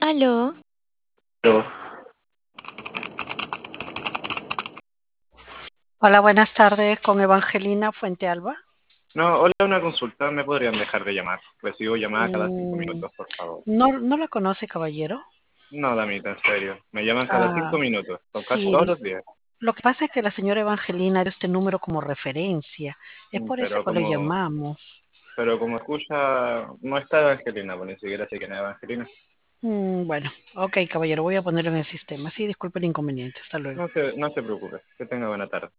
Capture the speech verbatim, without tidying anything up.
Aló, Pero, Hola, buenas tardes con Evangelina Fuente Alba. no, hola, una consulta. ¿Me podrían dejar de llamar? Recibo llamadas cada cinco Mm, minutos, por favor. ¿no, no la conoce, caballero? No, damita, en serio. Me llaman cada Ah, cinco minutos, son casi sí, todos l- los días. lo que pasa es que la señora Evangelina dio este número como referencia. Es Mm, por eso Pero que lo como, llamamos. pero como escucha, no está Evangelina, pues ni siquiera sé quién es Evangelina. Mm, bueno, ok, caballero, voy a ponerlo en el sistema. Sí, disculpe el inconveniente. Hasta luego. No se, no se preocupe. Que tenga buena tarde.